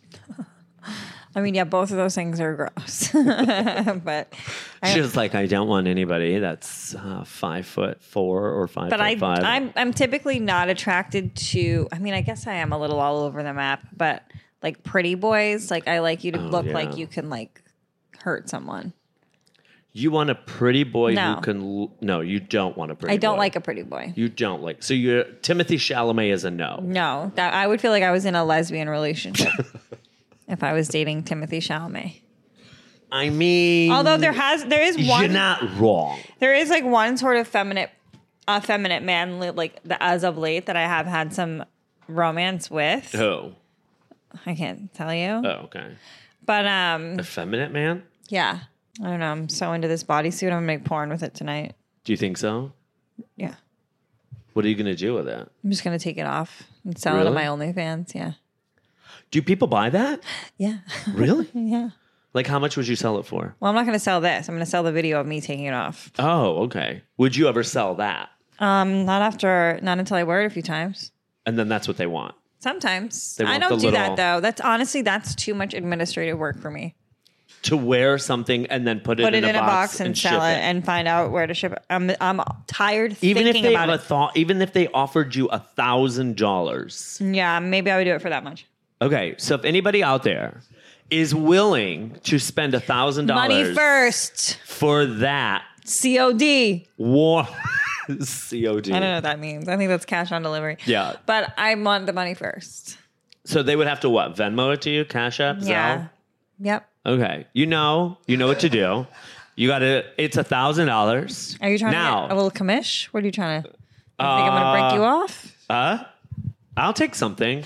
I mean, yeah, both of those things are gross. but, I, She was like, I don't want anybody that's uh, five foot four or five but foot I, five. I'm, I'm typically not attracted to. I mean, I guess I am a little all over the map, but like pretty boys, like I like you to Oh, look yeah. like you can like hurt someone. You want a pretty boy No. who can... l- No, you don't want a pretty boy. I don't like a pretty boy. You don't like... So you're... Timothy Chalamet is a no. No, that I would feel like I was in a lesbian relationship if I was dating Timothy Chalamet. I mean... Although there has, there is one... You're not wrong. There is like one sort of feminine, effeminate man, li- like the, as of late, that I have had some romance with. Who? I can't tell you, Oh, okay. but um, Effeminate man? yeah, I don't know. I'm so into this bodysuit. I'm gonna make porn with it tonight. Do you think so? Yeah, What are you going to do with it? I'm just gonna take it off and sell it Really? on my OnlyFans. Yeah, Do people buy that? yeah, Really? yeah. Like, how much would you sell it for? Well, I'm not gonna sell this. I'm gonna sell the video of me taking it off. Oh, okay. Would you ever sell that? Um, not after, not until I wear it a few times. And then that's what they want. Sometimes They I want don't the do that little- though. That's honestly that's too much administrative work for me. To wear something and then put it, Put in, it a, in a box box and, and sell ship it it. and find out where to ship it. I'm I'm tired Even if thinking they about have it. a thought, even if they offered you a thousand dollars. Yeah, maybe I would do it for that much. Okay, so if anybody out there is willing to spend a thousand Money dollars first. for that C O D. war C O D. I don't know what that means. I think that's cash on delivery. Yeah. But I want the money first. So they would have to what? Venmo it to you? Cash App? Zelle? Yeah. Yep. Okay. You know, you know what to do. You got to, it's a thousand dollars. Are you trying now, to get a little commish? What are you trying to? You think I'm going to break you off? Uh, I'll take something.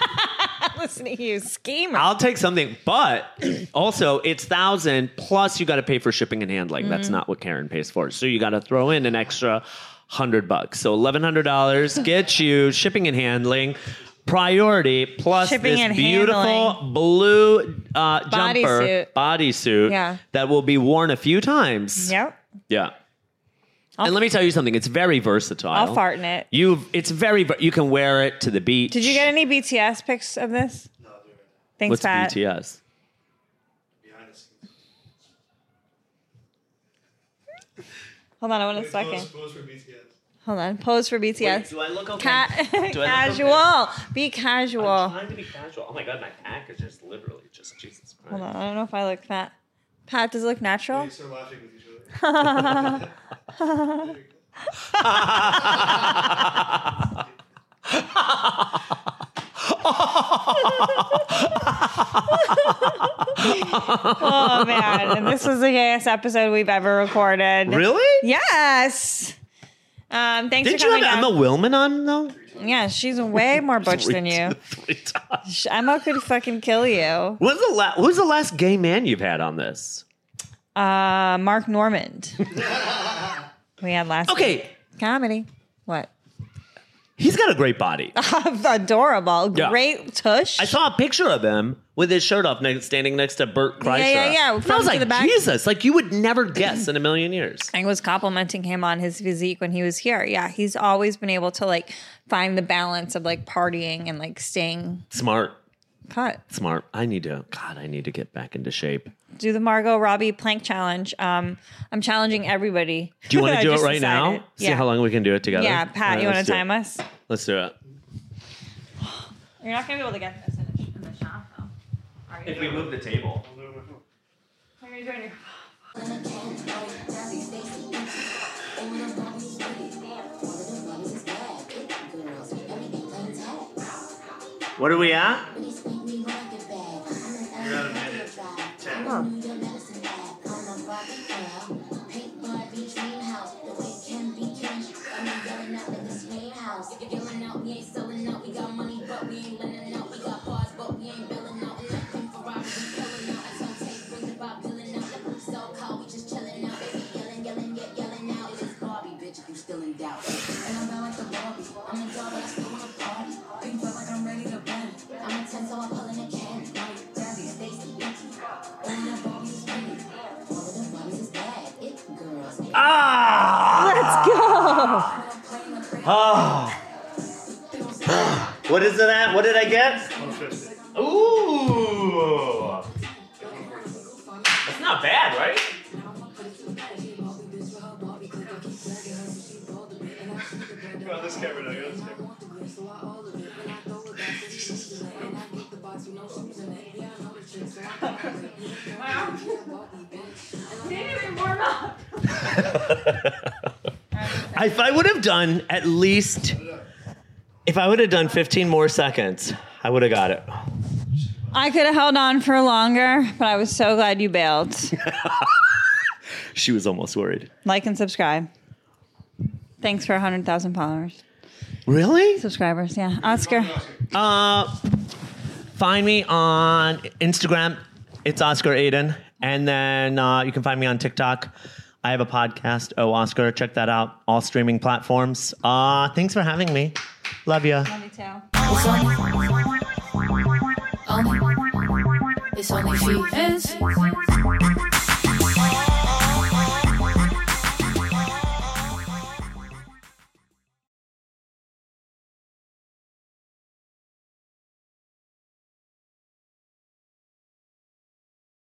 Listen to you, schemer. I'll take something, but also it's thousand plus you got to pay for shipping and handling. Mm-hmm. That's not what Karen pays for. So you got to throw in an extra hundred bucks. So eleven hundred dollars gets you shipping and handling. Priority plus Shipping this and beautiful handling. blue uh, jumper Bodysuit. bodysuit Yeah. that will be worn a few times. Yep. Yeah. and let me tell you something. It's very versatile. I'll fart in it. You've. It's very. ver- You can wear it to the beach. Did you get any B T S pics of this? No, I'll do it Thanks, What's Pat. B T S? behind the scenes. Hold on, I want a Pose- second. Pose for B T S. Hold on. Pose for B T S. do I look okay? Ca- Do I look casual. Be casual. I'm trying to be casual. Oh my god, my pack is just literally just Jesus Christ. Hold on. I don't know if I look fat. Pat, does it look natural? They start laughing with each other. Oh, man. And this was the gayest episode we've ever recorded. Really? Yes. Um, thanks Didn't for you coming have down. Emma Willman on though? Yeah, she's way more butch than you. Three times. Sh- Emma could fucking kill you. When's the la- Who's the last gay man you've had on this? Uh, Mark Normand. We had last Okay, week. Comedy. What? he's got a great body. Adorable. Yeah. Great tush. I saw a picture of him with his shirt off, ne- standing next to Bert Kreischer. Yeah, yeah, yeah. And I Front was to like, the back. Jesus, like you would never guess in a million years. I was complimenting him on his physique when he was here. Yeah, he's always been able to like find the balance of like partying and like staying Smart, cut. smart. I need to. God, I need to get back into shape. Do the Margot Robbie plank challenge. Um, I'm challenging everybody. Do you want I to do it just right now? decided. See Yeah. how long we can do it together. Yeah, Pat, All right, you want let's to do time it. us? Let's do it. You're not gonna be able to get this in the, in the shop though. Are you? If we move the table. How are you doing? What are we at? You're at a minute. Ten. Still in doubt. And I'm not like the Barbie. I'm a dog, but I still wanna party. Ain't felt like I'm ready to bend. I'm a ten, so I'm pulling a can. Like Daddy, Stacy, Nikki. Only the Barbies is pretty. All of the Barbies is bad. It girls. Ah! Let's go. Oh. What is it at? What did I get? one fifty. Ooh. That's not bad, right? You're on this camera now. You're on this camera. If I would have done at least, if I would have done fifteen more seconds, I would have got it. I could have held on for longer, but I was so glad you bailed. She was almost worried. Like and subscribe. Thanks for one hundred thousand followers. Really? Subscribers, yeah. Oscar. Uh, find me on Instagram. It's Oscar Aiden. And then uh, you can find me on TikTok. I have a podcast, Oh Oscar. Check that out. All streaming platforms. Uh, thanks for having me. Love ya. Love you too. It's only, only, it's only she is.